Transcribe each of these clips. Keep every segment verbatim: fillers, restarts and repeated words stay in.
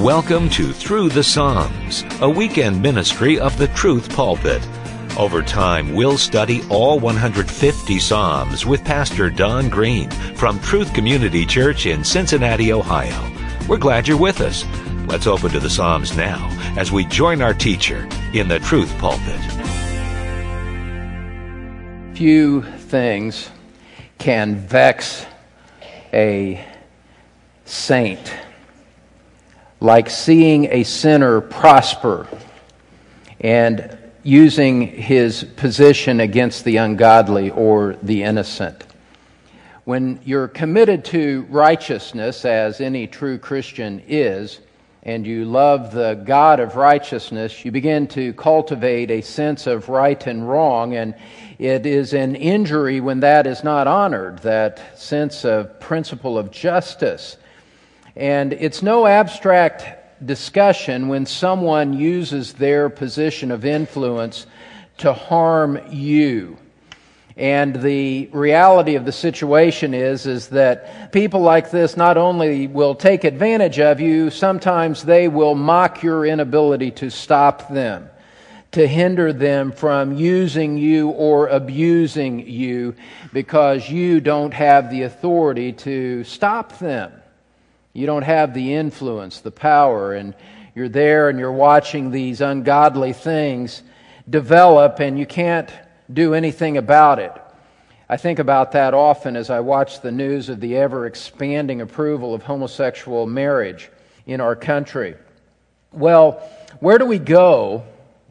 Welcome to Through the Psalms, a weekend ministry of the Truth Pulpit. Over time, we'll study all one hundred fifty Psalms with Pastor Don Green from Truth Community Church in Cincinnati, Ohio. We're glad you're with us. Let's open to the Psalms now as we join our teacher in the Truth Pulpit. Few things can vex a saint like seeing a sinner prosper and using his position against the ungodly or the innocent. When you're committed to righteousness, as any true Christian is, and you love the God of righteousness, you begin to cultivate a sense of right and wrong, and it is an injury when that is not honored, that sense of principle of justice. And it's no abstract discussion when someone uses their position of influence to harm you. And the reality of the situation is, is that people like this not only will take advantage of you, sometimes they will mock your inability to stop them, to hinder them from using you or abusing you because you don't have the authority to stop them. You don't have the influence, the power, and you're there and you're watching these ungodly things develop and you can't do anything about it. I think about that often as I watch the news of the ever-expanding approval of homosexual marriage in our country. Well, where do we go?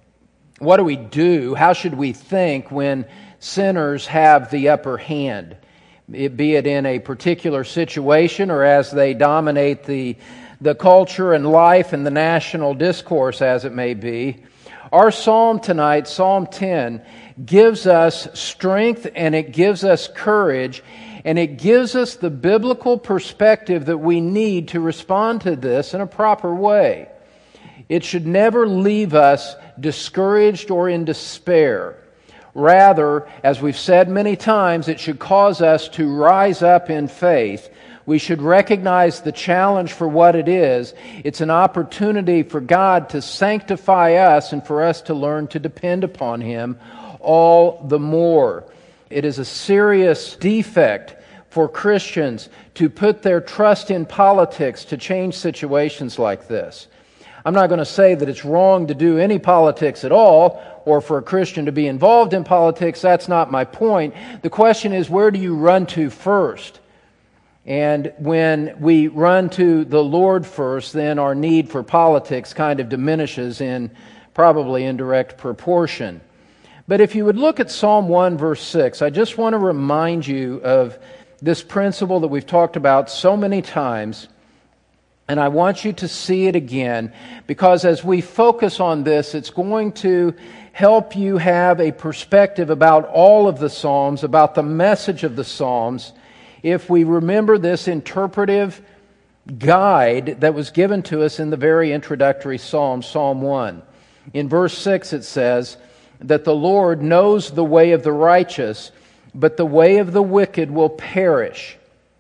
What do we do? How should we think when sinners have the upper hand? It, be it in a particular situation or as they dominate the, the culture and life and the national discourse as it may be. Our psalm tonight, Psalm ten, gives us strength and it gives us courage and it gives us the biblical perspective that we need to respond to this in a proper way. It should never leave us discouraged or in despair. Rather, as we've said many times, it should cause us to rise up in faith. We should recognize the challenge for what it is. It's an opportunity for God to sanctify us and for us to learn to depend upon Him all the more. It is a serious defect for Christians to put their trust in politics to change situations like this. I'm not going to say that it's wrong to do any politics at all, or for a Christian to be involved in politics. That's not my point. The question is, where do you run to first? And when we run to the Lord first, then our need for politics kind of diminishes in probably indirect proportion. But if you would look at Psalm one, verse six, I just want to remind you of this principle that we've talked about so many times. And I want you to see it again, because as we focus on this, it's going to help you have a perspective about all of the Psalms, about the message of the Psalms, if we remember this interpretive guide that was given to us in the very introductory Psalm, Psalm one. In verse six it says that the Lord knows the way of the righteous, but the way of the wicked will perish.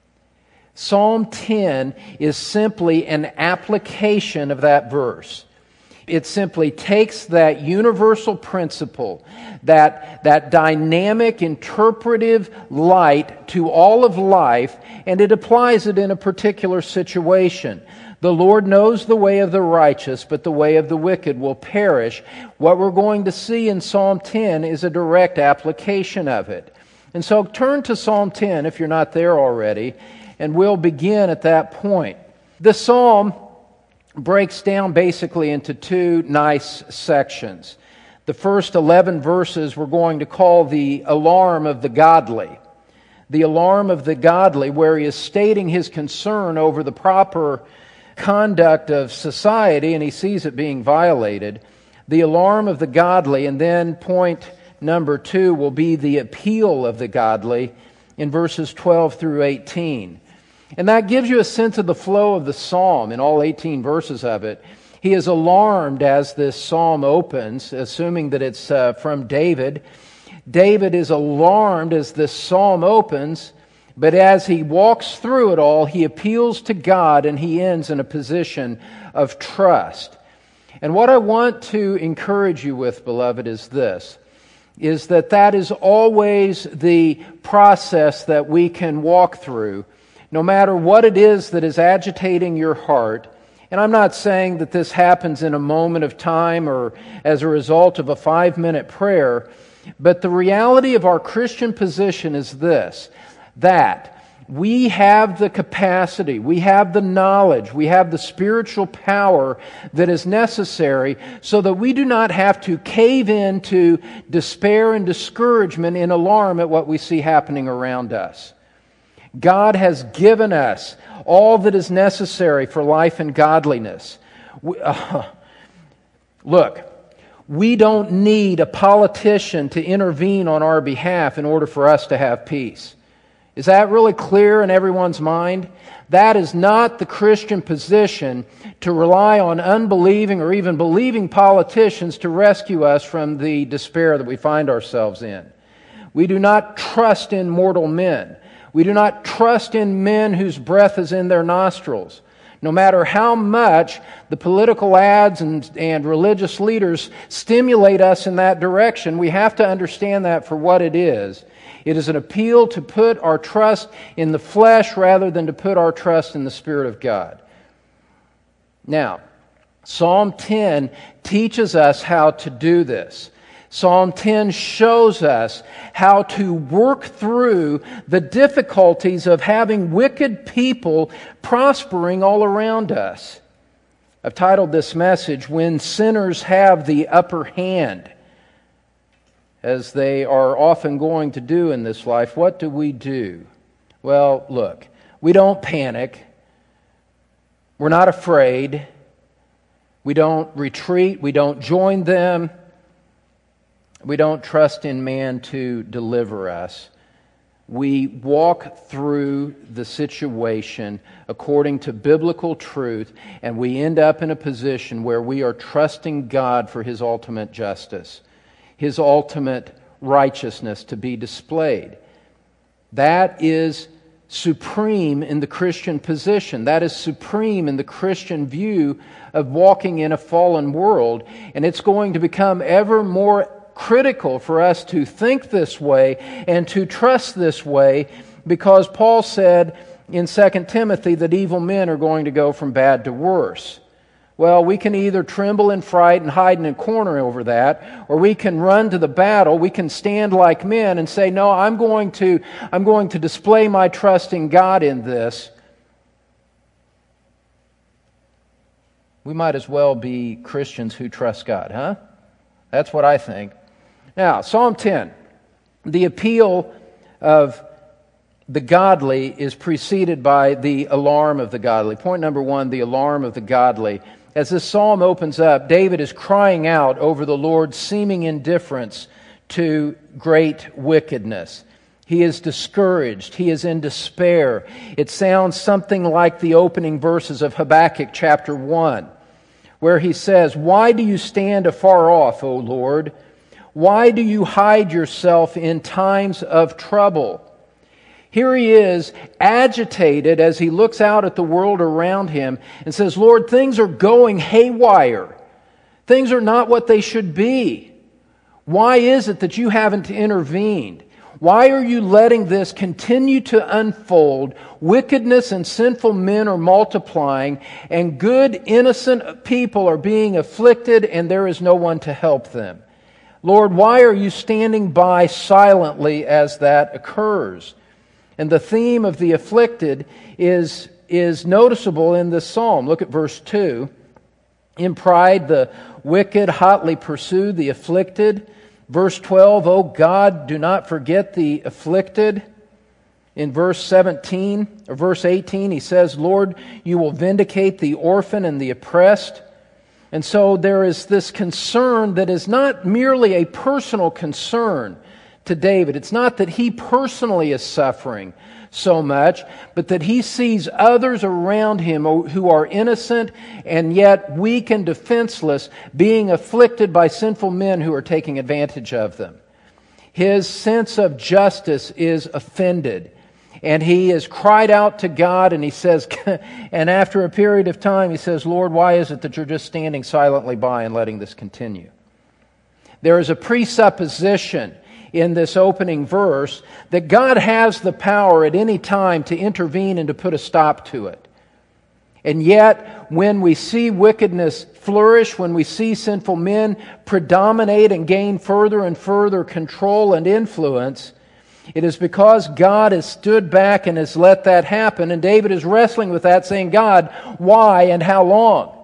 Psalm ten is simply an application of that verse. It simply takes that universal principle, that, that dynamic, interpretive light to all of life, and it applies it in a particular situation. The Lord knows the way of the righteous, but the way of the wicked will perish. What we're going to see in Psalm ten is a direct application of it. And so turn to Psalm ten if you're not there already, and we'll begin at that point. The psalm breaks down basically into two nice sections. The first eleven verses we're going to call the alarm of the godly. The alarm of the godly, where he is stating his concern over the proper conduct of society, and he sees it being violated. The alarm of the godly, and then point number two will be the appeal of the godly in verses twelve through eighteen. And that gives you a sense of the flow of the psalm in all eighteen verses of it. He is alarmed as this psalm opens, assuming that it's uh, from David. David is alarmed as this psalm opens But as he walks through it all, he appeals to God and he ends in a position of trust. And what I want to encourage you with, beloved, is this, is that that is always the process that we can walk through, no matter what it is that is agitating your heart. And I'm not saying that this happens in a moment of time or as a result of a five-minute prayer, but the reality of our Christian position is this, that we have the capacity, we have the knowledge, we have the spiritual power that is necessary so that we do not have to cave into despair and discouragement in alarm at what we see happening around us. God has given us all that is necessary for life and godliness. We, uh, look, we don't need a politician to intervene on our behalf in order for us to have peace. Is that really clear in everyone's mind? That is not the Christian position, to rely on unbelieving or even believing politicians to rescue us from the despair that we find ourselves in. We do not trust in mortal men. We do not trust in men whose breath is in their nostrils. No matter how much the political ads and, and religious leaders stimulate us in that direction, we have to understand that for what it is. It is an appeal to put our trust in the flesh rather than to put our trust in the Spirit of God. Now, Psalm ten teaches us how to do this. Psalm ten shows us how to work through the difficulties of having wicked people prospering all around us. I've titled this message, When Sinners Have the Upper Hand. As they are often going to do in this life, what do we do? Well, look, we don't panic. We're not afraid. We don't retreat. We don't join them. We don't trust in man to deliver us. We walk through the situation according to biblical truth, and we end up in a position where we are trusting God for His ultimate justice, His ultimate righteousness to be displayed. That is supreme in the Christian position. That is supreme in the Christian view of walking in a fallen world. And it's going to become ever more critical for us to think this way and to trust this way, because Paul said in Second Timothy that evil men are going to go from bad to worse. Well, we can either tremble in fright and hide in a corner over that, or we can run to the battle. We can stand like men and say, no, I'm going to, I'm going to display my trust in God in this. We might as well be Christians who trust God, huh? That's what I think. Now, Psalm ten, the appeal of the godly is preceded by the alarm of the godly. Point number one, the alarm of the godly. As this psalm opens up, David is crying out over the Lord's seeming indifference to great wickedness. He is discouraged. He is in despair. It sounds something like the opening verses of Habakkuk chapter one, where he says, "Why do you stand afar off, O Lord? Why do you hide yourself in times of trouble?" Here he is, agitated as he looks out at the world around him and says, Lord, things are going haywire. Things are not what they should be. Why is it that you haven't intervened? Why are you letting this continue to unfold? Wickedness and sinful men are multiplying, and good, innocent people are being afflicted, and there is no one to help them. Lord, why are you standing by silently as that occurs? And the theme of the afflicted is, is noticeable in this psalm. Look at verse two. In pride, the wicked hotly pursue the afflicted. Verse twelve, O God, do not forget the afflicted. In verse seventeen, or verse eighteen, he says, Lord, you will vindicate the orphan and the oppressed. And so there is this concern that is not merely a personal concern to David. It's not that he personally is suffering so much, but that he sees others around him who are innocent and yet weak and defenseless being afflicted by sinful men who are taking advantage of them. His sense of justice is offended. And he has cried out to God, and he says, and after a period of time, he says, Lord, why is it that you're just standing silently by and letting this continue? There is a presupposition in this opening verse that God has the power at any time to intervene and to put a stop to it. And yet, when we see wickedness flourish, when we see sinful men predominate and gain further and further control and influence, it is because God has stood back and has let that happen. And David is wrestling with that, saying, God, why and how long?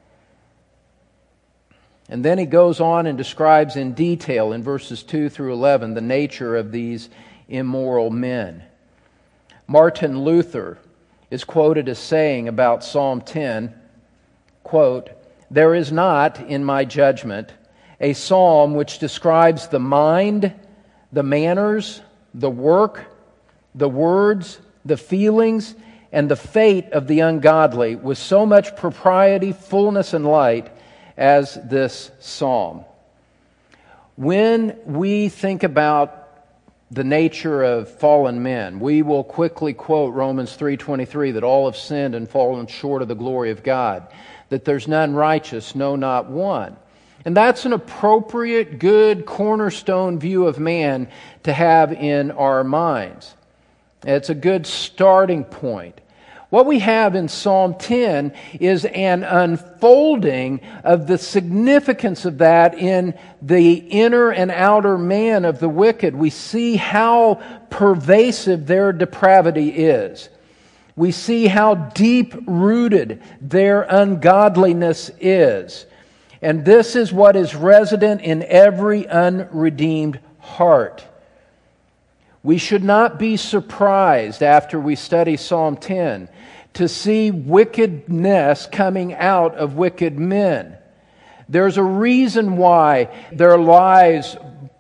And then he goes on and describes in detail in verses two through eleven the nature of these immoral men. Martin Luther is quoted as saying about Psalm ten, quote, "There is not, in my judgment, a psalm which describes the mind, the manners, the work, the words, the feelings, and the fate of the ungodly with so much propriety, fullness, and light as this psalm." When we think about the nature of fallen men, we will quickly quote Romans three twenty-three, that all have sinned and fallen short of the glory of God, that there's none righteous, no, not one. And that's an appropriate, good, cornerstone view of man to have in our minds. It's a good starting point. What we have in Psalm ten is an unfolding of the significance of that in the inner and outer man of the wicked. We see how pervasive their depravity is. We see how deep-rooted their ungodliness is. And this is what is resident in every unredeemed heart. We should not be surprised after we study Psalm ten to see wickedness coming out of wicked men. There's a reason why their lives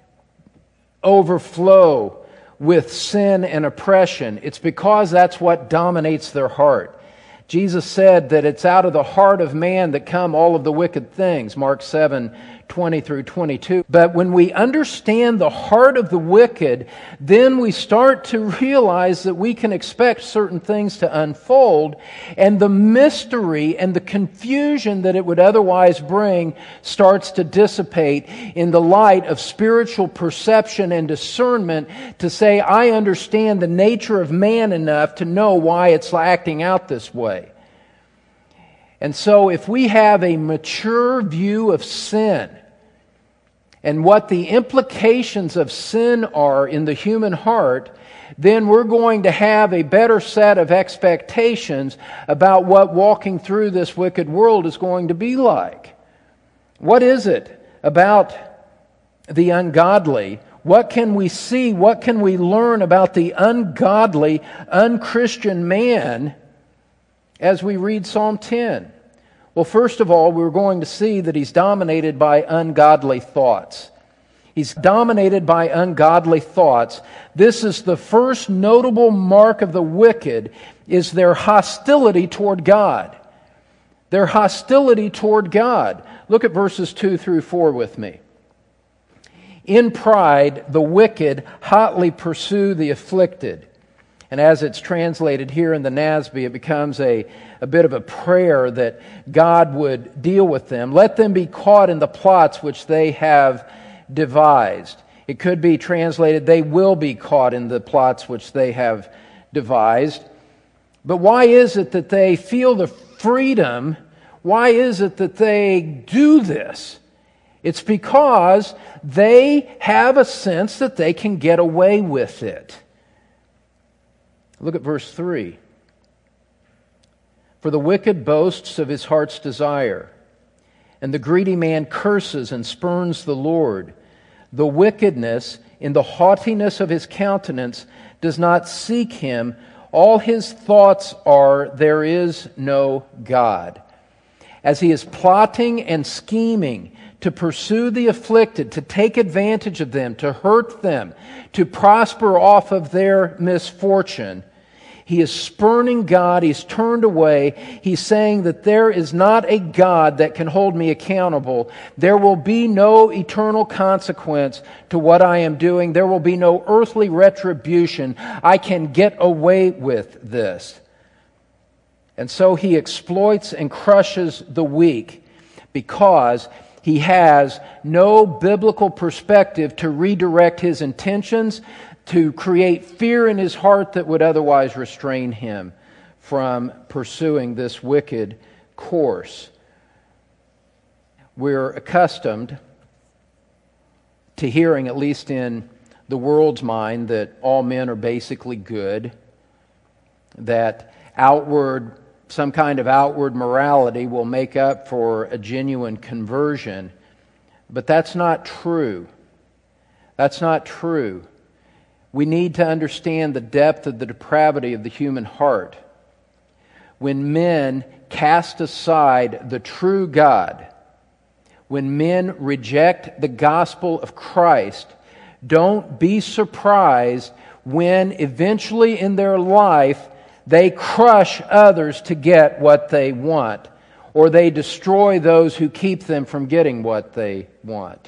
overflow with sin and oppression. It's because that's what dominates their heart. Jesus said that it's out of the heart of man that come all of the wicked things, Mark seven, twenty through twenty-two. But when we understand the heart of the wicked, then we start to realize that we can expect certain things to unfold, and the mystery and the confusion that it would otherwise bring starts to dissipate in the light of spiritual perception and discernment to say, I understand the nature of man enough to know why it's acting out this way. And so if we have a mature view of sin and what the implications of sin are in the human heart, then we're going to have a better set of expectations about what walking through this wicked world is going to be like. What is it about the ungodly? What can we see? What can we learn about the ungodly, unchristian man as we read Psalm ten? Well, first of all, we're going to see that he's dominated by ungodly thoughts. He's dominated by ungodly thoughts. This is the first notable mark of the wicked, is their hostility toward God. Their hostility toward God. Look at verses two through four with me. In pride, the wicked hotly pursue the afflicted. And as it's translated here in the N A S B, it becomes a, a bit of a prayer that God would deal with them. Let them be caught in the plots which they have devised. It could be translated, they will be caught in the plots which they have devised. But why is it that they feel the freedom? Why is it that they do this? It's because they have a sense that they can get away with it. Look at verse three. For the wicked boasts of his heart's desire, and the greedy man curses and spurns the Lord. The wickedness in the haughtiness of his countenance does not seek him. All his thoughts are, there is no God. As he is plotting and scheming to pursue the afflicted, to take advantage of them, to hurt them, to prosper off of their misfortune, He is spurning God. He's turned away. He's saying that there is not a God that can hold me accountable. There will be no eternal consequence to what I am doing. There will be no earthly retribution. I can get away with this. And so he exploits and crushes the weak because he has no biblical perspective to redirect his intentions, to create fear in his heart that would otherwise restrain him from pursuing this wicked course. We're accustomed to hearing, at least in the world's mind, that all men are basically good, that outward, some kind of outward morality will make up for a genuine conversion. But that's not true. That's not true. We need to understand the depth of the depravity of the human heart. When men cast aside the true God, when men reject the gospel of Christ, don't be surprised when eventually in their life they crush others to get what they want, or they destroy those who keep them from getting what they want.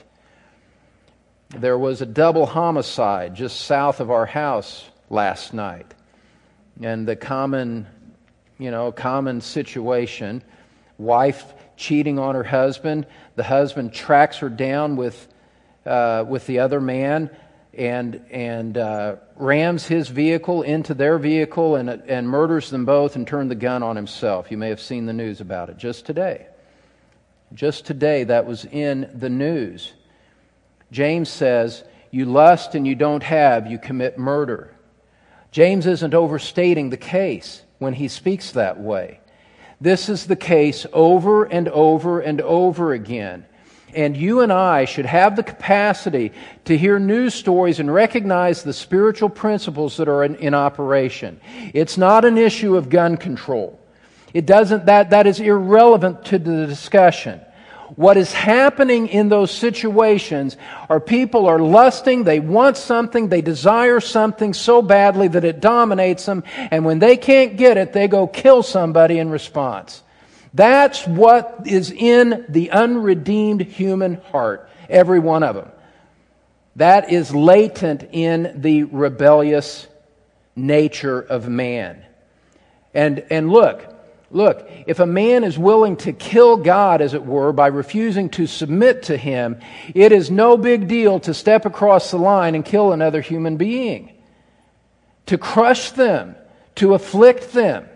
There was a double homicide just south of our house last night. And the common, you know, common situation, wife cheating on her husband, the husband tracks her down with uh, with the other man and and uh, rams his vehicle into their vehicle and and murders them both and turned the gun on himself. You may have seen the news about it just today. Just today that was in the news. James says, you lust and you don't have, you commit murder. James isn't overstating the case when he speaks that way. This is the case over and over and over again. And you and I should have the capacity to hear news stories and recognize the spiritual principles that are in, in operation. It's not an issue of gun control. It doesn't, that, that is irrelevant to the discussion. What is happening in those situations are people are lusting, they want something, they desire something so badly that it dominates them, and when they can't get it, they go kill somebody in response. That's what is in the unredeemed human heart, every one of them. That is latent in the rebellious nature of man. And, and look, Look, if a man is willing to kill God, as it were, by refusing to submit to Him, it is no big deal to step across the line and kill another human being, to crush them, to afflict them.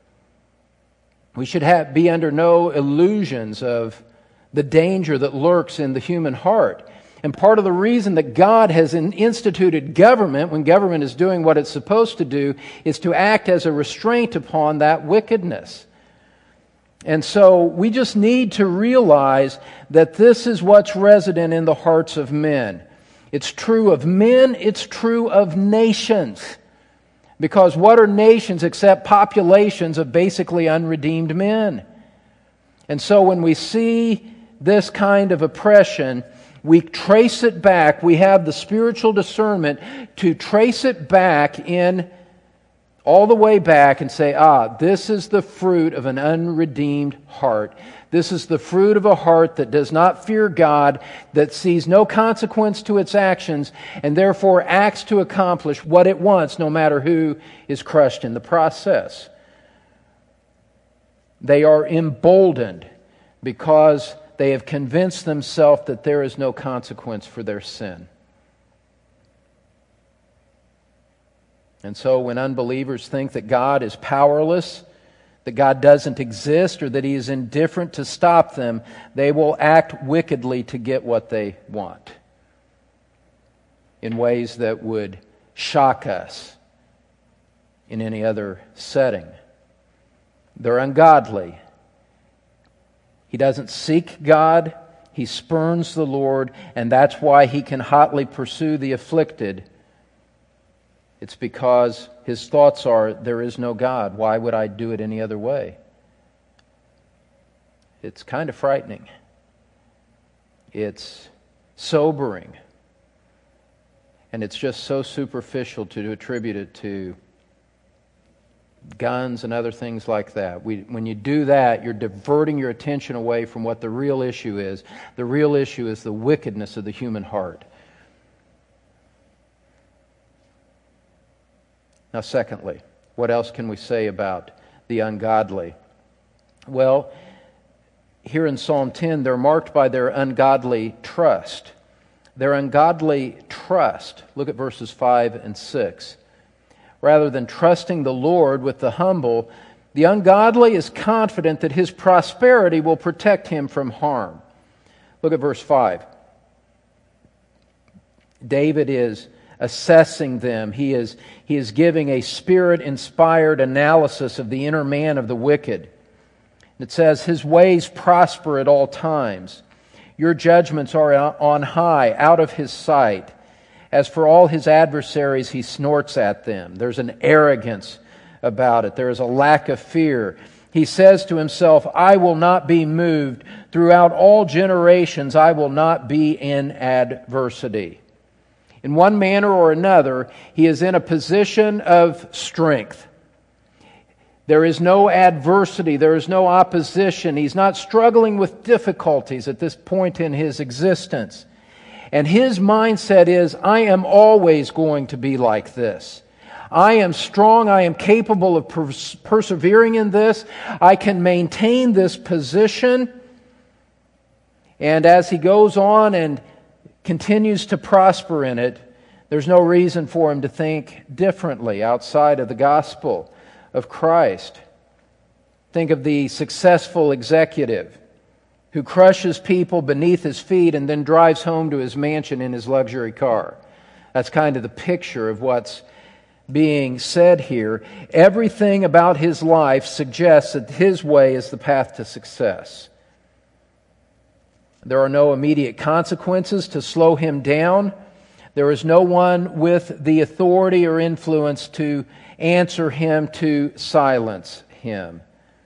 We should have, be under no illusions of the danger that lurks in the human heart. And part of the reason that God has instituted government, when government is doing what it's supposed to do, is to act as a restraint upon that wickedness. And so we just need to realize that this is what's resident in the hearts of men. It's true of men, it's true of nations. Because what are nations except populations of basically unredeemed men? And so when we see this kind of oppression, we trace it back. We have the spiritual discernment to trace it back in, all the way back and say, ah, this is the fruit of an unredeemed heart. This is the fruit of a heart that does not fear God, that sees no consequence to its actions, and therefore acts to accomplish what it wants, no matter who is crushed in the process. They are emboldened because they have convinced themselves that there is no consequence for their sin. And so when unbelievers think that God is powerless, that God doesn't exist, or that He is indifferent to stop them, they will act wickedly to get what they want in ways that would shock us in any other setting. They're ungodly. He doesn't seek God, he spurns the Lord, and that's why he can hotly pursue the afflicted. It's because his thoughts are, there is no God. Why would I do it any other way? It's kind of frightening. It's sobering. And it's just so superficial to attribute it to guns and other things like that. We, when you do that, you're diverting your attention away from what the real issue is. The real issue is the wickedness of the human heart. Now, secondly, what else can we say about the ungodly? Well, here in Psalm ten, they're marked by their ungodly trust. Their ungodly trust. Look at verses five and six. Rather than trusting the Lord with the humble, the ungodly is confident that his prosperity will protect him from harm. Look at verse five. David is assessing them. He is, he is giving a Spirit-inspired analysis of the inner man of the wicked. It says, his ways prosper at all times. Your judgments are on high, out of his sight. As for all his adversaries, he snorts at them. There's an arrogance about it. There is a lack of fear. He says to himself, I will not be moved. Throughout all generations, I will not be in adversity. In one manner or another, he is in a position of strength. There is no adversity. There is no opposition. He's not struggling with difficulties at this point in his existence. And his mindset is, I am always going to be like this. I am strong. I am capable of pers- persevering in this. I can maintain this position. And as he goes on and continues to prosper in it, there's no reason for him to think differently outside of the gospel of Christ. Think of the successful executive who crushes people beneath his feet and then drives home to his mansion in his luxury car. That's kind of the picture of what's being said here. Everything about his life suggests that his way is the path to success. There are no immediate consequences to slow him down. There is no one with the authority or influence to answer him, to silence him.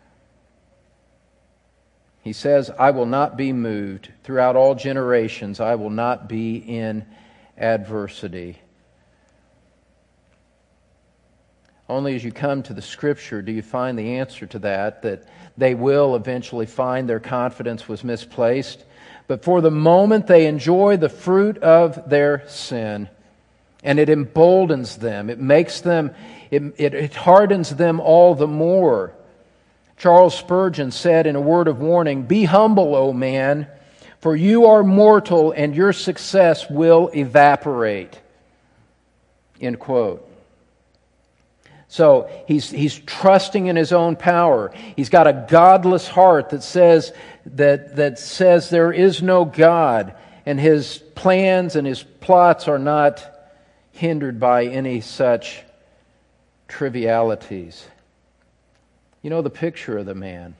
He says, I will not be moved. Throughout all generations, I will not be in adversity. Only as you come to the Scripture do you find the answer to that, that they will eventually find their confidence was misplaced. But for the moment, they enjoy the fruit of their sin. And it emboldens them. It makes them, it, it, it hardens them all the more. Charles Spurgeon said in a word of warning, be humble, O man, for you are mortal and your success will evaporate. End quote. So he's he's trusting in his own power. He's got a godless heart that says that that says there is no God, and his plans and his plots are not hindered by any such trivialities. You know the picture of the man.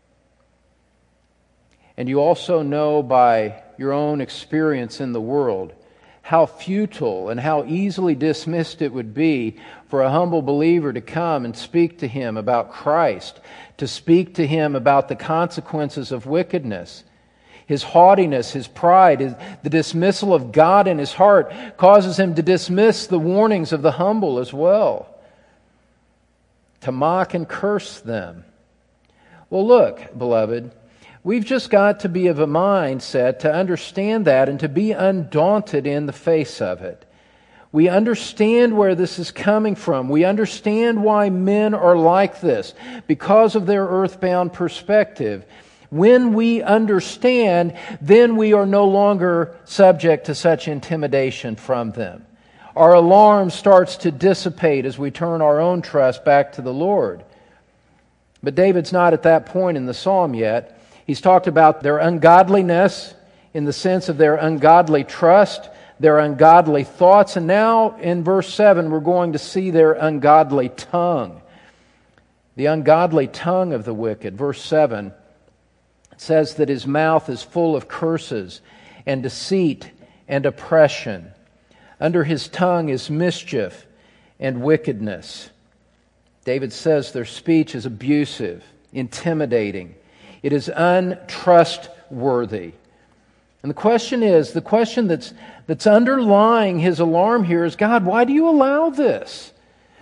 And you also know by your own experience in the world how futile and how easily dismissed it would be for a humble believer to come and speak to him about Christ, to speak to him about the consequences of wickedness. His haughtiness, his pride, his, the dismissal of God in his heart causes him to dismiss the warnings of the humble as well, to mock and curse them. Well, look, beloved, we've just got to be of a mindset to understand that and to be undaunted in the face of it. We understand where this is coming from. We understand why men are like this because of their earthbound perspective. When we understand, then we are no longer subject to such intimidation from them. Our alarm starts to dissipate as we turn our own trust back to the Lord. But David's not at that point in the psalm yet. He's talked about their ungodliness in the sense of their ungodly trust, their ungodly thoughts, and now in verse seven we're going to see their ungodly tongue. The ungodly tongue of the wicked. Verse seven says that his mouth is full of curses and deceit and oppression. Under his tongue is mischief and wickedness. David says their speech is abusive, intimidating. It is untrustworthy. And the question is, the question that's that's underlying his alarm here is, God, why do you allow this?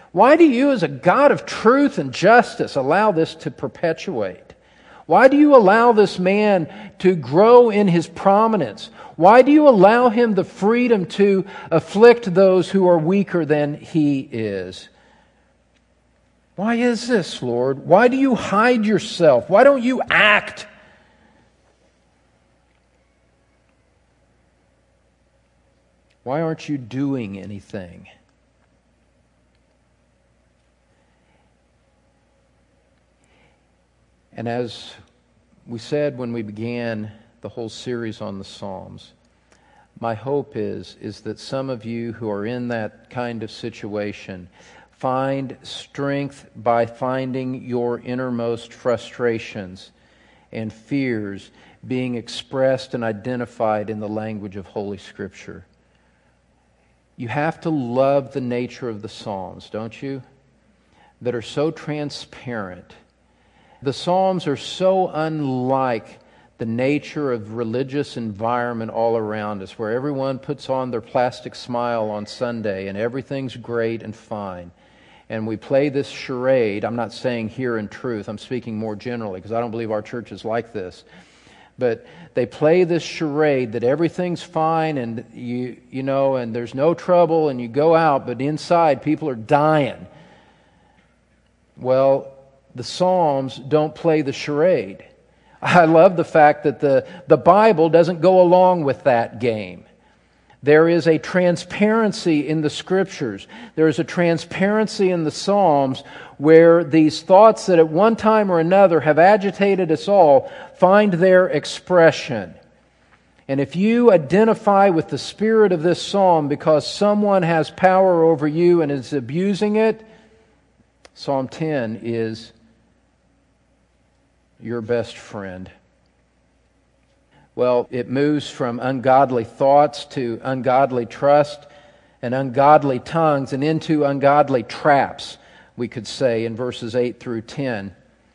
Why do you, as a God of truth and justice, allow this to perpetuate? Why do you allow this man to grow in his prominence? Why do you allow him the freedom to afflict those who are weaker than he is? Why is this, Lord? Why do you hide yourself? Why don't you act? Why aren't you doing anything? And as we said when we began the whole series on the Psalms, my hope is, is that some of you who are in that kind of situation find strength by finding your innermost frustrations and fears being expressed and identified in the language of Holy Scripture. You have to love the nature of the Psalms, don't you? That are so transparent. The Psalms are so unlike the nature of religious environment all around us, where everyone puts on their plastic smile on Sunday and everything's great and fine. And we play this charade. I'm not saying here in Truth. I'm speaking more generally because I don't believe our church is like this. But they play this charade that everything's fine and you you know and there's no trouble and you go out, but inside people are dying. Well, the Psalms don't play the charade. I love the fact that the, the Bible doesn't go along with that game. There is a transparency in the Scriptures. There is a transparency in the Psalms where these thoughts that at one time or another have agitated us all find their expression. And if you identify with the spirit of this psalm because someone has power over you and is abusing it, Psalm ten is your best friend. Well, it moves from ungodly thoughts to ungodly trust and ungodly tongues and into ungodly traps, we could say, in verses eight through ten.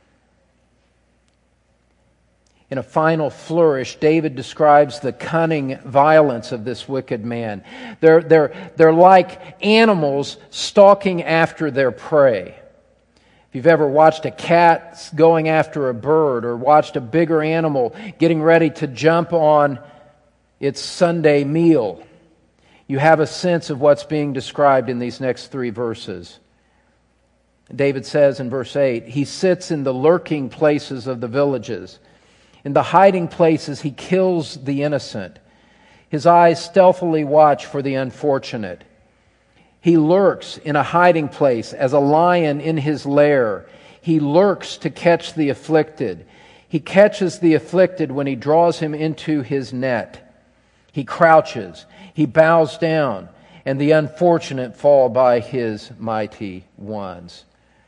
In a final flourish, David describes the cunning violence of this wicked man. They're, they're, they're like animals stalking after their prey. If you've ever watched a cat going after a bird or watched a bigger animal getting ready to jump on its Sunday meal, you have a sense of what's being described in these next three verses. David says in verse eight, he sits in the lurking places of the villages. In the hiding places he kills the innocent. His eyes stealthily watch for the unfortunate. He lurks in a hiding place as a lion in his lair. He lurks to catch the afflicted. He catches the afflicted when he draws him into his net. He crouches. He bows down, and the unfortunate fall by his mighty ones.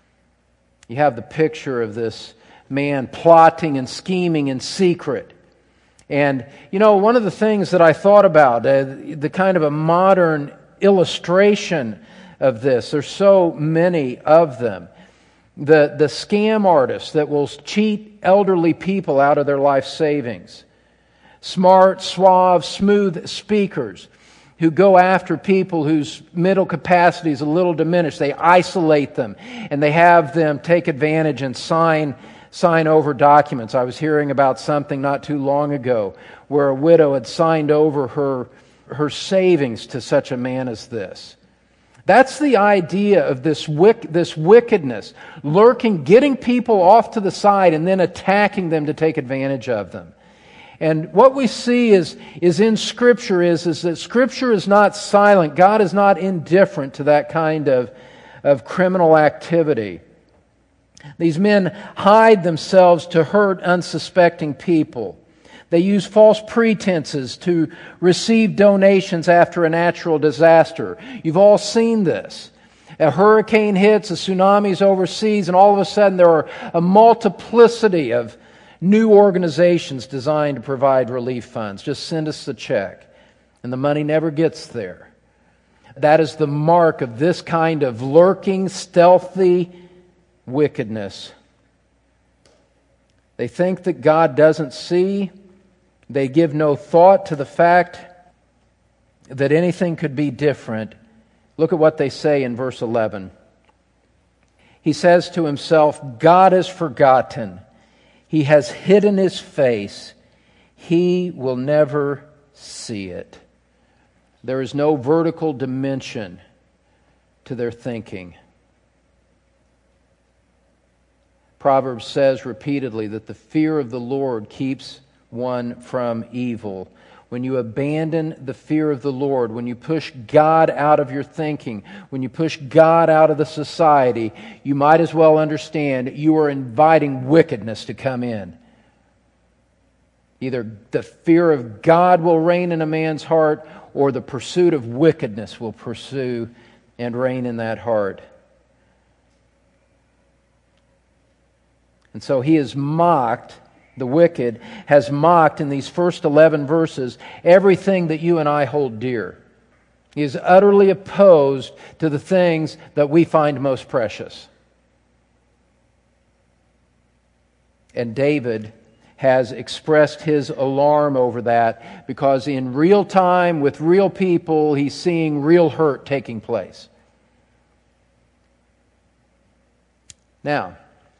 You have the picture of this man plotting and scheming in secret. And, you know, one of the things that I thought about, uh, the kind of a modern illustration of this. There's so many of them. The, the scam artists that will cheat elderly people out of their life savings. Smart, suave, smooth speakers who go after people whose mental capacity is a little diminished. They isolate them and they have them take advantage and sign sign over documents. I was hearing about something not too long ago where a widow had signed over her her savings to such a man as this. That's the idea of this wick, this wickedness, lurking, getting people off to the side and then attacking them to take advantage of them. And what we see is, is in Scripture is, is that Scripture is not silent. God is not indifferent to that kind of, of criminal activity. These men hide themselves to hurt unsuspecting people. They use false pretenses to receive donations after a natural disaster. You've all seen this. A hurricane hits, a tsunami's overseas, and all of a sudden there are a multiplicity of new organizations designed to provide relief funds. Just send us the check. And the money never gets there. That is the mark of this kind of lurking, stealthy wickedness. They think that God doesn't see. They give no thought to the fact that anything could be different. Look at what they say in verse eleven. he says to himself, God has forgotten. He has hidden his face. He will never see it. There is no vertical dimension to their thinking. Proverbs says repeatedly that the fear of the Lord keeps one from evil. When you abandon the fear of the Lord, when you push God out of your thinking, when you push God out of the society, you might as well understand you are inviting wickedness to come in. Either the fear of God will reign in a man's heart, or the pursuit of wickedness will pursue and reign in that heart. And so he is mocked. The wicked has mocked in these first eleven verses everything that you and I hold dear. He is utterly opposed to the things that we find most precious. And David has expressed his alarm over that because in real time, with real people, he's seeing real hurt taking place. Now,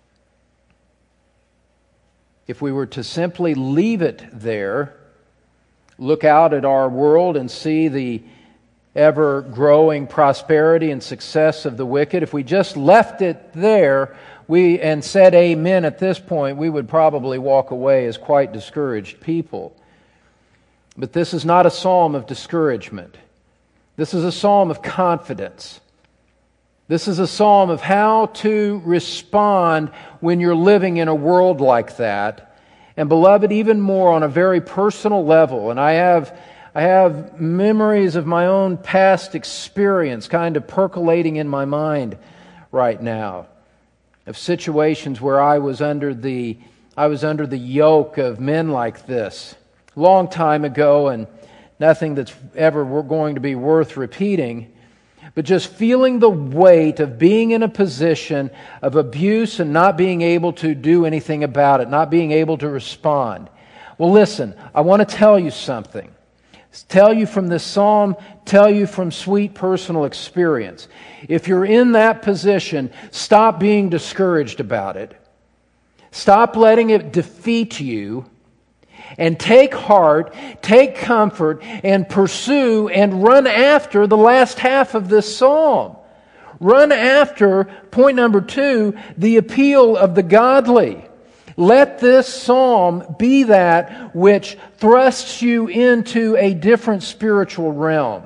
if we were to simply leave it there, look out at our world and see the ever-growing prosperity and success of the wicked, if we just left it there we and said amen at this point, we would probably walk away as quite discouraged people. But this is not a psalm of discouragement. This is a psalm of confidence. This is a psalm of how to respond when you're living in a world like that. And beloved, even more on a very personal level, and I have I have memories of my own past experience kind of percolating in my mind right now, of situations where I was under the I was under the yoke of men like this a long time ago, and nothing that's ever going to be worth repeating. But just feeling the weight of being in a position of abuse and not being able to do anything about it, not being able to respond. Well, listen, I want to tell you something. Tell you from this psalm, tell you from sweet personal experience. If you're in that position, stop being discouraged about it. Stop letting it defeat you. And take heart, take comfort, and pursue and run after the last half of this psalm. Run after, point number two, the appeal of the godly. Let this psalm be that which thrusts you into a different spiritual realm.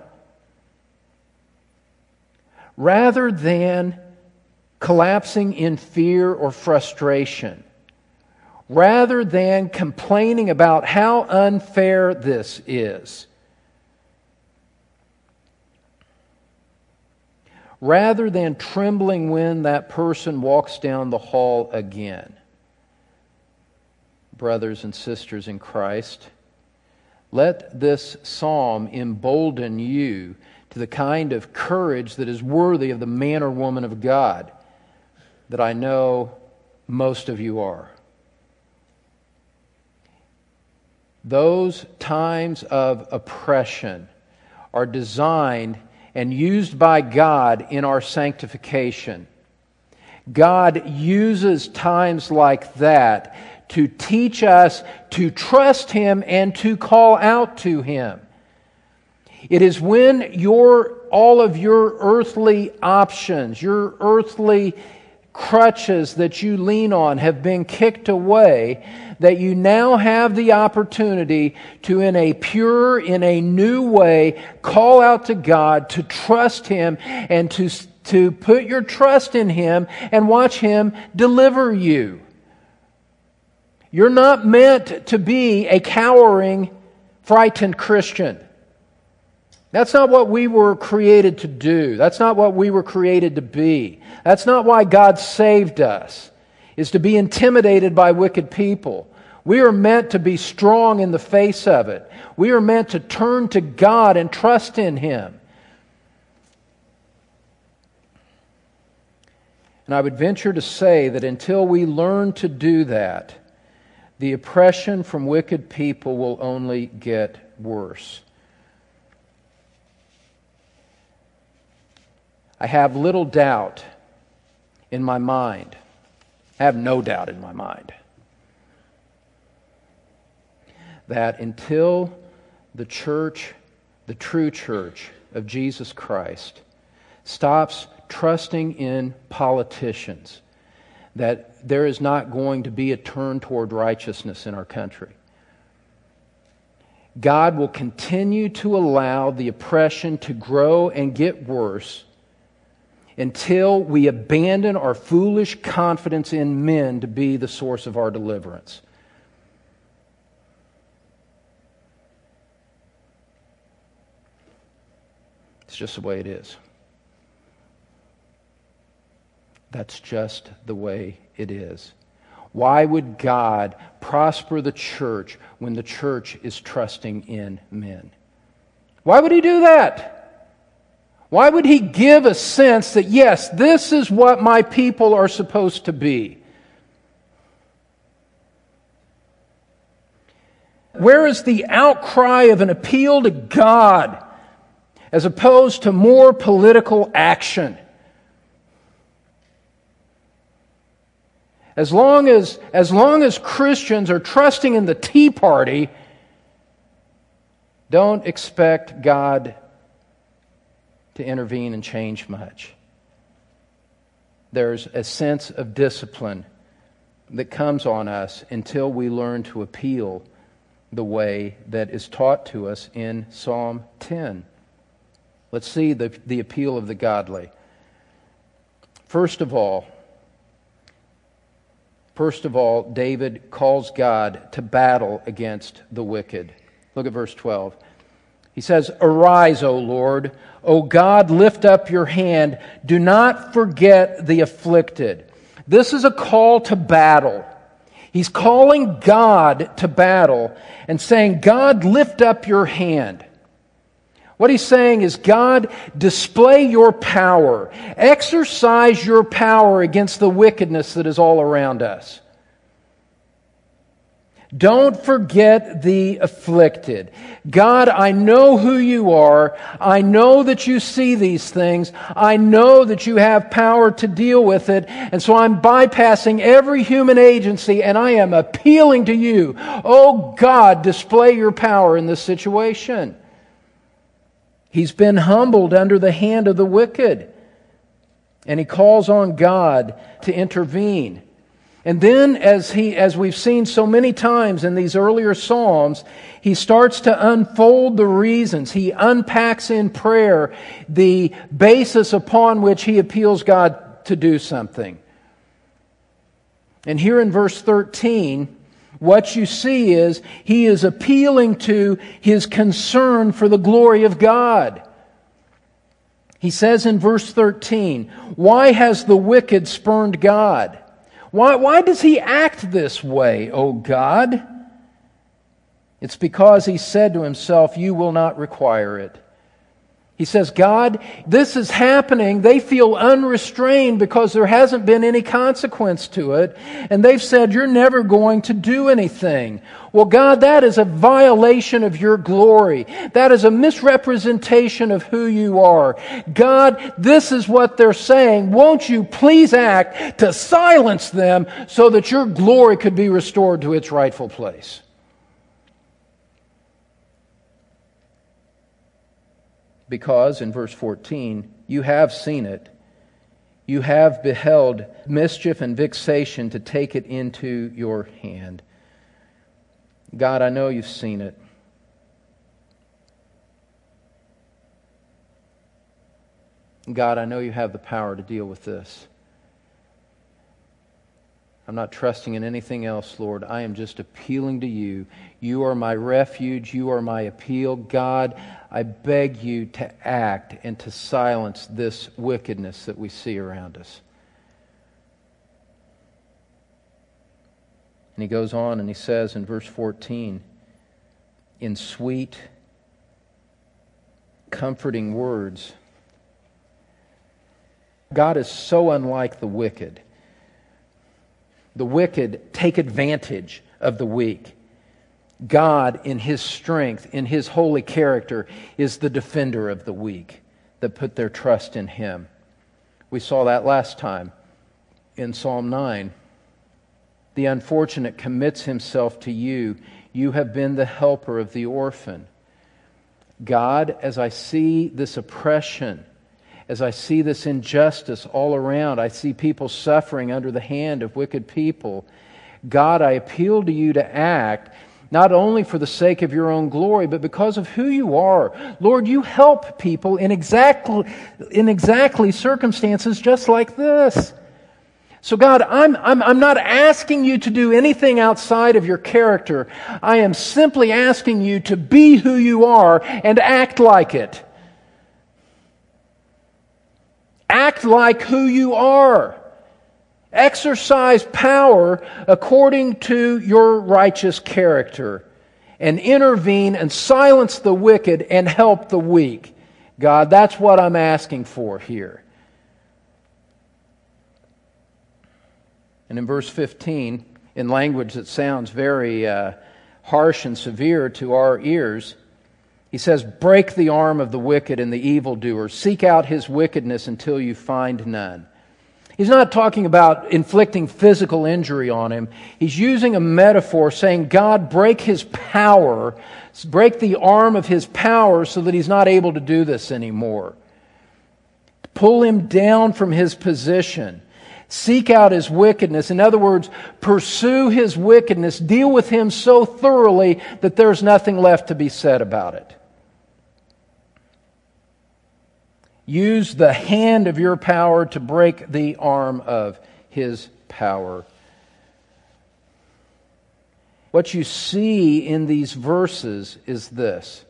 Rather than collapsing in fear or frustration, rather than complaining about how unfair this is, rather than trembling when that person walks down the hall again, brothers and sisters in Christ, let this psalm embolden you to the kind of courage that is worthy of the man or woman of God that I know most of you are. Those times of oppression are designed and used by God in our sanctification. God uses times like that to teach us to trust Him and to call out to Him. It is when your all of your earthly options, your earthly crutches that you lean on have been kicked away, that you now have the opportunity to, in a pure, in a new way, call out to God, to trust Him, and to, to put your trust in Him and watch Him deliver you. You're not meant to be a cowering, frightened Christian. That's not what we were created to do. That's not what we were created to be. That's not why God saved us, is to be intimidated by wicked people. We are meant to be strong in the face of it. We are meant to turn to God and trust in Him. And I would venture to say that until we learn to do that, the oppression from wicked people will only get worse. I have little doubt in my mind, I have no doubt in my mind, that until the church, the true church of Jesus Christ, stops trusting in politicians, that there is not going to be a turn toward righteousness in our country. God will continue to allow the oppression to grow and get worse until we abandon our foolish confidence in men to be the source of our deliverance. It's just the way it is. That's just the way it is. Why would God prosper the church when the church is trusting in men? Why would He do that? Why would He give a sense that, yes, this is what my people are supposed to be? Where is the outcry of an appeal to God as opposed to more political action? As long as, as long as Christians are trusting in the Tea Party, don't expect God to intervene and change much. There's a sense of discipline that comes on us until we learn to appeal the way that is taught to us in Psalm ten. Let's see the, the appeal of the godly. First of all, First of all, David calls God to battle against the wicked. Look at verse twelve. He says, "Arise, O Lord. O God, lift up your hand. Do not forget the afflicted." This is a call to battle. He's calling God to battle and saying, God, lift up your hand. What he's saying is, God, display your power. Exercise your power against the wickedness that is all around us. Don't forget the afflicted. God, I know who you are. I know that you see these things. I know that you have power to deal with it. And so I'm bypassing every human agency and I am appealing to you. Oh God, display your power in this situation. He's been humbled under the hand of the wicked. And he calls on God to intervene. And then, as he, as we've seen so many times in these earlier Psalms, he starts to unfold the reasons. He unpacks in prayer the basis upon which he appeals God to do something. And here in verse thirteen, what you see is he is appealing to his concern for the glory of God. He says in verse thirteen, "Why has the wicked spurned God? Why, why does he act this way, O God?" It's because he said to himself, "You will not require it." He says, God, this is happening. They feel unrestrained because there hasn't been any consequence to it. And they've said, you're never going to do anything. Well, God, that is a violation of your glory. That is a misrepresentation of who you are. God, this is what they're saying. Won't you please act to silence them so that your glory could be restored to its rightful place? Because, in verse fourteen, you have seen it. You have beheld mischief and vexation to take it into your hand. God, I know you've seen it. God, I know you have the power to deal with this. I'm not trusting in anything else, Lord. I am just appealing to you. You are my refuge. You are my appeal. God, I beg you to act and to silence this wickedness that we see around us. And he goes on and he says in verse fourteen, in sweet, comforting words, God is so unlike the wicked. The wicked take advantage of the weak. God, in His strength, in His holy character, is the defender of the weak that put their trust in Him. We saw that last time in Psalm nine. The unfortunate commits himself to you. You have been the helper of the orphan. God, as I see this oppression, as I see this injustice all around, I see people suffering under the hand of wicked people. God, I appeal to you to act, not only for the sake of your own glory, but because of who you are. Lord, you help people in exactly, in exactly circumstances just like this. So God, I'm, I'm, I'm not asking you to do anything outside of your character. I am simply asking you to be who you are and act like it. Act like who you are. Exercise power according to your righteous character, and intervene and silence the wicked and help the weak. God, that's what I'm asking for here. And in verse fifteen, in language that sounds very uh, harsh and severe to our ears, he says, break the arm of the wicked and the evildoer. Seek out his wickedness until you find none. He's not talking about inflicting physical injury on him. He's using a metaphor saying, God, break his power, break the arm of his power so that he's not able to do this anymore. Pull him down from his position. Seek out his wickedness. In other words, pursue his wickedness. Deal with him so thoroughly that there's nothing left to be said about it. Use the hand of your power to break the arm of his power. What you see in these verses is this.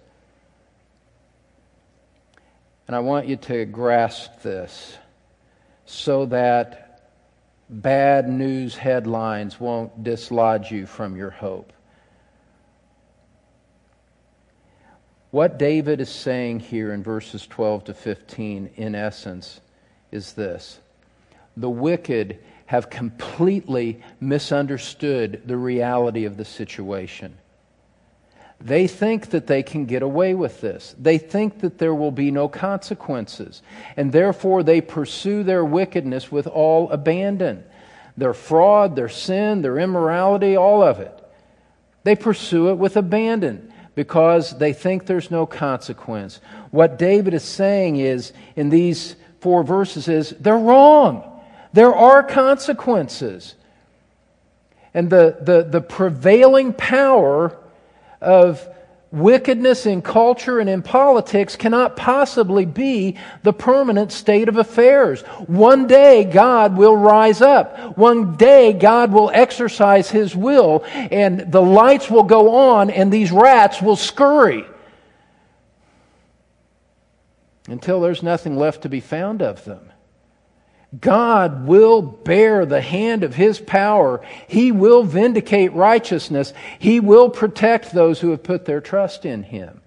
And I want you to grasp this so that bad news headlines won't dislodge you from your hope. What David is saying here in verses twelve to fifteen, in essence, is this. The wicked have completely misunderstood the reality of the situation. They think that they can get away with this. They think that there will be no consequences. And therefore they pursue their wickedness with all abandon. Their fraud, their sin, their immorality, all of it. They pursue it with abandon because they think there's no consequence. What David is saying is, in these four verses, is they're wrong. There are consequences. And the, the, the prevailing power of wickedness in culture and in politics cannot possibly be the permanent state of affairs. One day God will rise up. One day God will exercise His will, and the lights will go on and these rats will scurry until there's nothing left to be found of them. God will bear the hand of His power. He will vindicate righteousness. He will protect those who have put their trust in Him.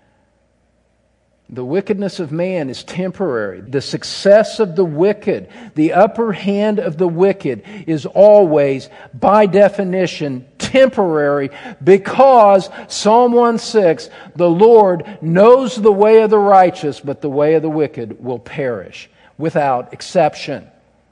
The wickedness of man is temporary. The success of the wicked, the upper hand of the wicked, is always, by definition, temporary, because Psalm one six, the Lord knows the way of the righteous, but the way of the wicked will perish, without exception.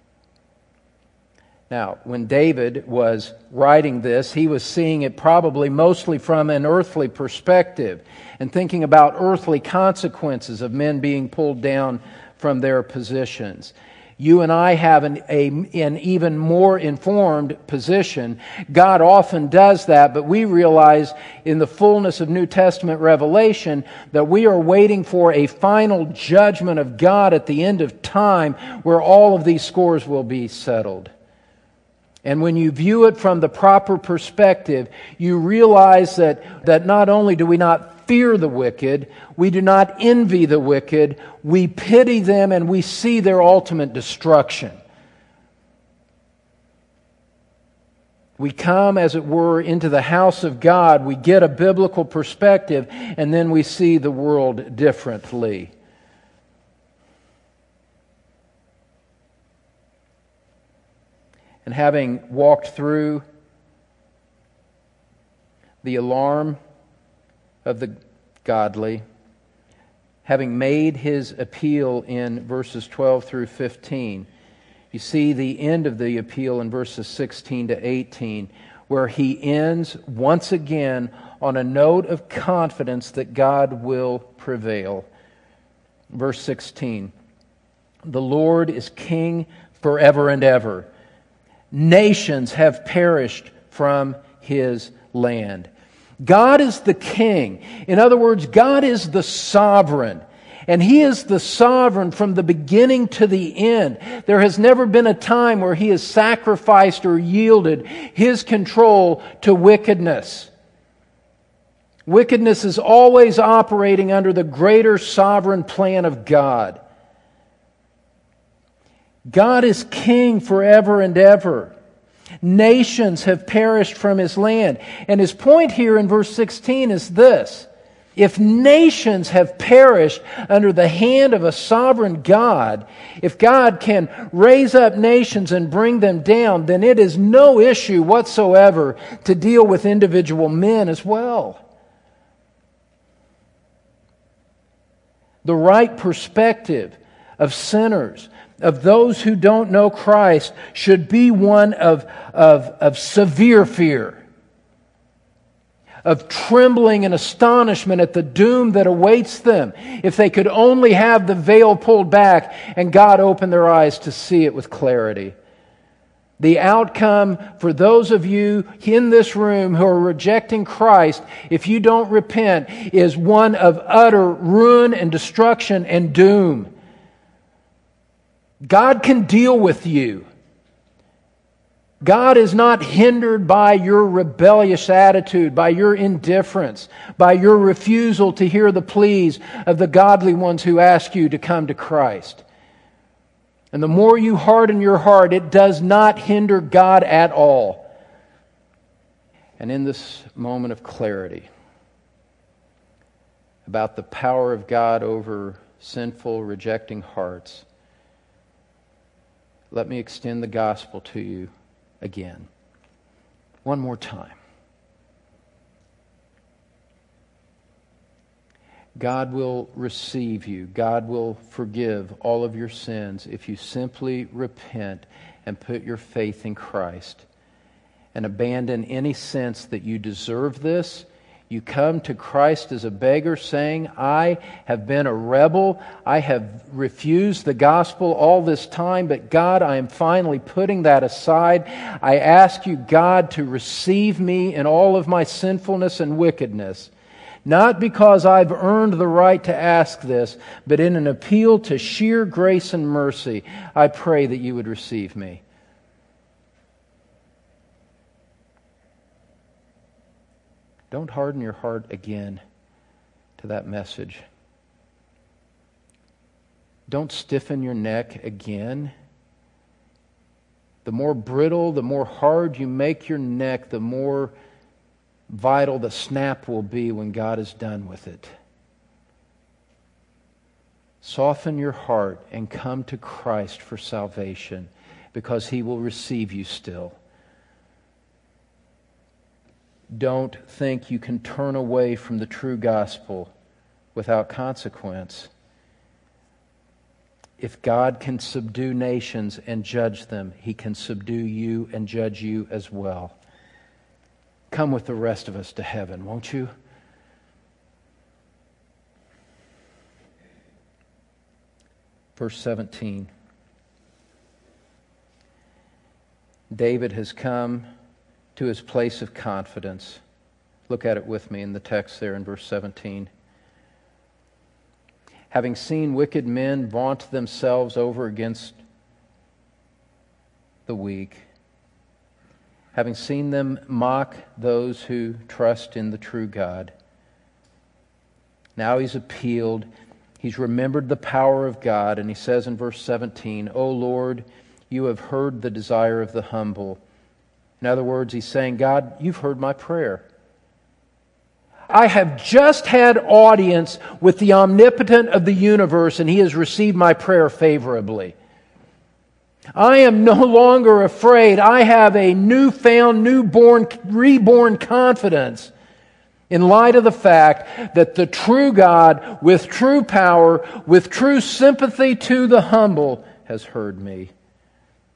Now, when David was writing this, he was seeing it probably mostly from an earthly perspective and thinking about earthly consequences of men being pulled down from their positions. You and I have an, a, an even more informed position. God often does that, but we realize in the fullness of New Testament revelation that we are waiting for a final judgment of God at the end of time where all of these scores will be settled. And when you view it from the proper perspective, you realize that, that not only do we not fear the wicked, we do not envy the wicked, we pity them and we see their ultimate destruction. We come, as it were, into the house of God, we get a biblical perspective, and then we see the world differently. And having walked through the alarm of the godly, having made his appeal in verses twelve through fifteen, You see the end of the appeal in verses sixteen to eighteen, where he ends once again on a note of confidence that God will prevail. Verse sixteen, the Lord is king forever and ever. Nations have perished from his land. God is the king. In other words, God is the sovereign. And he is the sovereign from the beginning to the end. There has never been a time where he has sacrificed or yielded his control to wickedness. Wickedness is always operating under the greater sovereign plan of God. God is king forever and ever. Nations have perished from his land. And his point here in verse sixteen is this: if nations have perished under the hand of a sovereign God, if God can raise up nations and bring them down, then it is no issue whatsoever to deal with individual men as well. The right perspective of sinners, of those who don't know Christ, should be one of, of, of severe fear, of trembling and astonishment at the doom that awaits them if they could only have the veil pulled back and God open their eyes to see it with clarity. The outcome for those of you in this room who are rejecting Christ, if you don't repent, is one of utter ruin and destruction and doom. God can deal with you. God is not hindered by your rebellious attitude, by your indifference, by your refusal to hear the pleas of the godly ones who ask you to come to Christ. And the more you harden your heart, it does not hinder God at all. And in this moment of clarity about the power of God over sinful, rejecting hearts, let me extend the gospel to you again. One more time. God will receive you. God will forgive all of your sins if you simply repent and put your faith in Christ and abandon any sense that you deserve this. You come to Christ as a beggar saying, I have been a rebel. I have refused the gospel all this time, but God, I am finally putting that aside. I ask you, God, to receive me in all of my sinfulness and wickedness. Not because I've earned the right to ask this, but in an appeal to sheer grace and mercy, I pray that you would receive me. Don't harden your heart again to that message. Don't stiffen your neck again. The more brittle, the more hard you make your neck, the more vital the snap will be when God is done with it. Soften your heart and come to Christ for salvation, because He will receive you still. Don't think you can turn away from the true gospel without consequence. If God can subdue nations and judge them, He can subdue you and judge you as well. Come with the rest of us to heaven, won't you? Verse seventeen. David has come to his place of confidence. Look at it with me in the text there in verse seventeen. Having seen wicked men vaunt themselves over against the weak, having seen them mock those who trust in the true God. Now he's appealed. He's remembered the power of God, and he says in verse seventeen, O Lord, you have heard the desire of the humble. In other words, he's saying, God, you've heard my prayer. I have just had audience with the omnipotent of the universe, and He has received my prayer favorably. I am no longer afraid. I have a newfound, newborn, reborn confidence in light of the fact that the true God, with true power, with true sympathy to the humble, has heard me.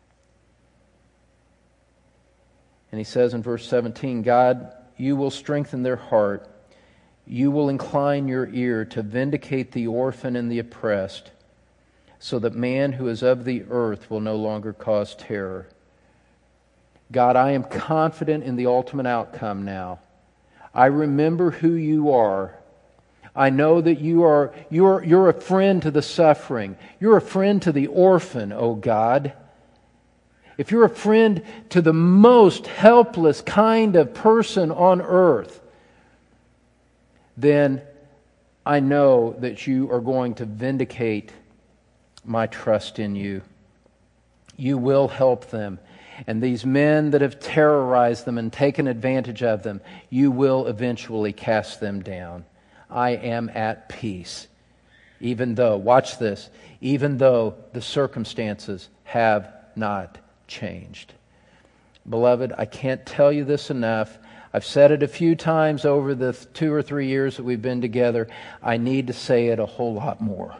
And he says in verse seventeen, God, you will strengthen their heart. You will incline your ear to vindicate the orphan and the oppressed, so that man who is of the earth will no longer cause terror. God, I am confident in the ultimate outcome now. I remember who you are. I know that you are you're, you're a friend to the suffering. You're a friend to the orphan, oh God. If you're a friend to the most helpless kind of person on earth, then I know that you are going to vindicate my trust in you. You will help them. And these men that have terrorized them and taken advantage of them, you will eventually cast them down. I am at peace. Even though, watch this, even though the circumstances have not changed. Beloved, I can't tell you this enough. I've said it a few times over the two or three years that we've been together. I need to say it a whole lot more.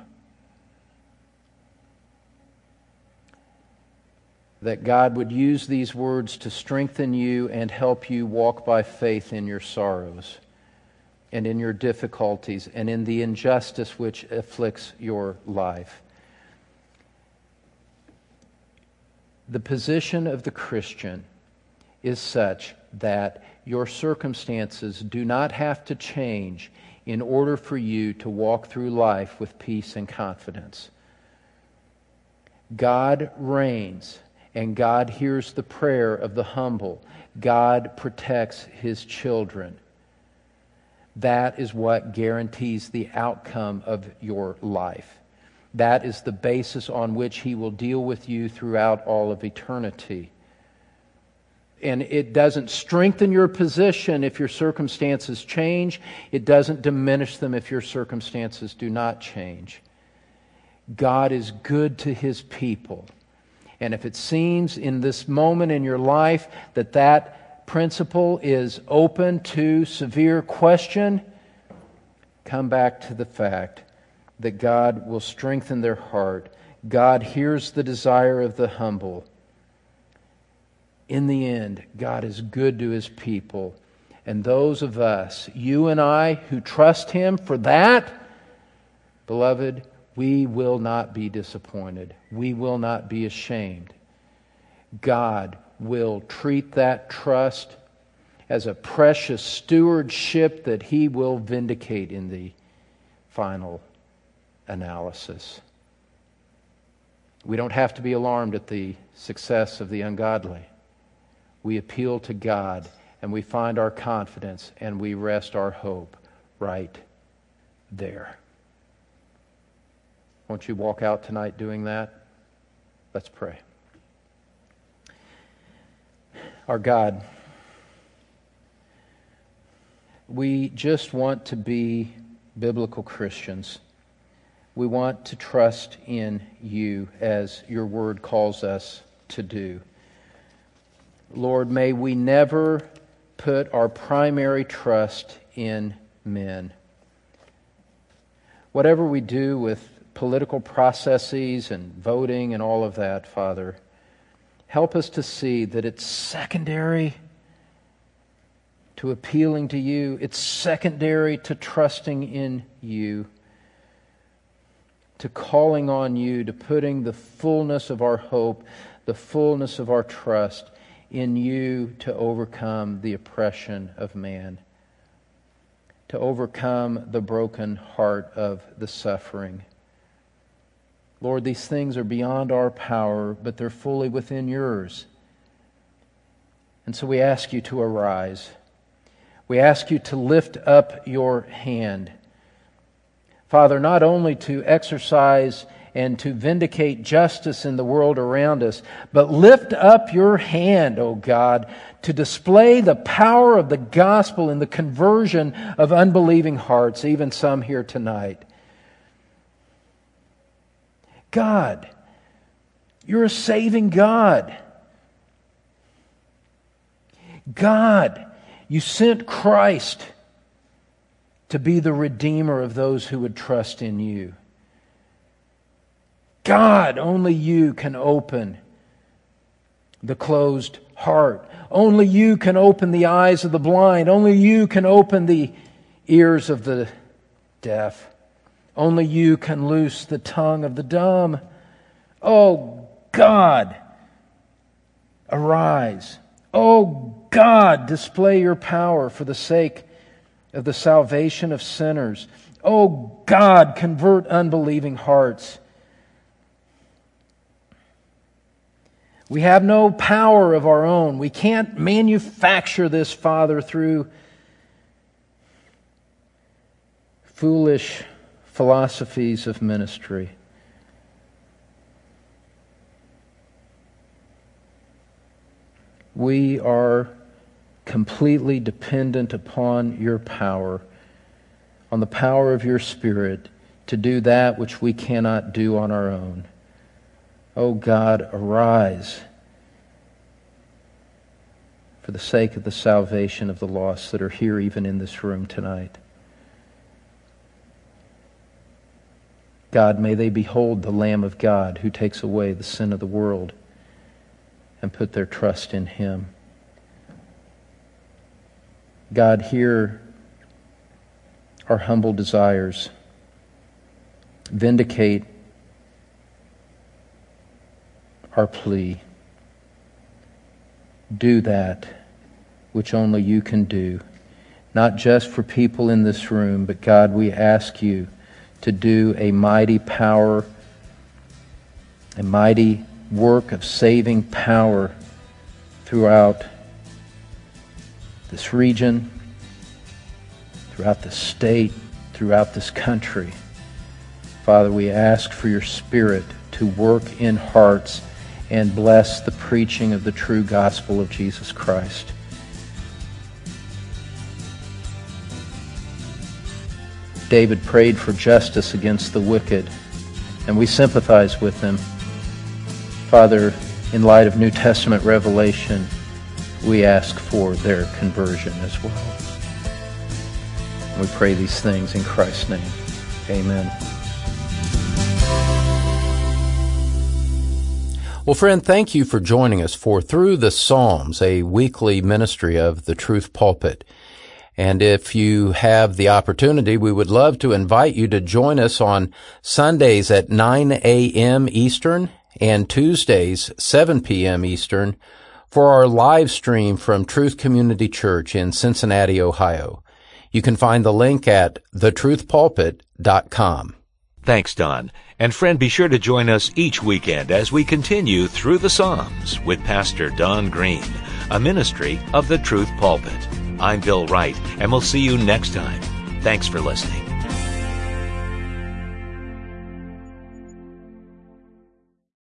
That God would use these words to strengthen you and help you walk by faith in your sorrows and in your difficulties and in the injustice which afflicts your life. The position of the Christian is such that your circumstances do not have to change in order for you to walk through life with peace and confidence. God reigns, and God hears the prayer of the humble. God protects His children. That is what guarantees the outcome of your life. That is the basis on which He will deal with you throughout all of eternity. And it doesn't strengthen your position if your circumstances change. It doesn't diminish them if your circumstances do not change. God is good to His people. And if it seems in this moment in your life that that principle is open to severe question, come back to the fact that God will strengthen their heart. God hears the desire of the humble. In the end, God is good to His people. And those of us, you and I, who trust Him for that, beloved, we will not be disappointed. We will not be ashamed. God will treat that trust as a precious stewardship that He will vindicate in the final analysis. We don't have to be alarmed at the success of the ungodly. We appeal to God and we find our confidence and we rest our hope right there. Won't you walk out tonight doing that? Let's pray. Our God, we just want to be biblical Christians. We want to trust in You as Your Word calls us to do. Lord, may we never put our primary trust in men. Whatever we do with political processes and voting and all of that, Father, help us to see that it's secondary to appealing to You. It's secondary to trusting in You, to calling on You, to putting the fullness of our hope, the fullness of our trust in You to overcome the oppression of man, to overcome the broken heart of the suffering. Lord, these things are beyond our power, but they're fully within Yours. And so we ask You to arise. We ask You to lift up Your hand. Father, not only to exercise and to vindicate justice in the world around us, but lift up Your hand, O God, to display the power of the gospel in the conversion of unbelieving hearts, even some here tonight. God, You're a saving God. God, You sent Christ to be the Redeemer of those who would trust in You. God, only You can open the closed heart. Only you can open the eyes of the blind. Only you can open the ears of the deaf. Only you can loose the tongue of the dumb. Oh God, arise. Oh God, display your power for the sake of the salvation of sinners. Oh God, convert unbelieving hearts. We have no power of our own. We can't manufacture this, Father, through foolish philosophies of ministry. We are completely dependent upon your power, on the power of your Spirit, to do that which we cannot do on our own. O God, arise for the sake of the salvation of the lost that are here even in this room tonight. God, may they behold the Lamb of God who takes away the sin of the world and put their trust in Him. God, hear our humble desires. Vindicate our plea. Do that which only you can do, not just for people in this room, but God, we ask you to do a mighty power, a mighty work of saving power throughout this region, throughout this state, throughout this country. Father, we ask for your Spirit to work in hearts and bless the preaching of the true gospel of Jesus Christ. David prayed for justice against the wicked, and we sympathize with them. Father, in light of New Testament revelation, we ask for their conversion as well. We pray these things in Christ's name. Amen. Well, friend, thank you for joining us for Through the Psalms, a weekly ministry of the Truth Pulpit. And if you have the opportunity, we would love to invite you to join us on Sundays at nine a.m. Eastern and Tuesdays, seven p.m. Eastern, for our live stream from Truth Community Church in Cincinnati, Ohio. You can find the link at the truth pulpit dot com. Thanks, Don. And friend, be sure to join us each weekend as we continue Through the Psalms with Pastor Don Green, a ministry of the Truth Pulpit. I'm Bill Wright, and we'll see you next time. Thanks for listening.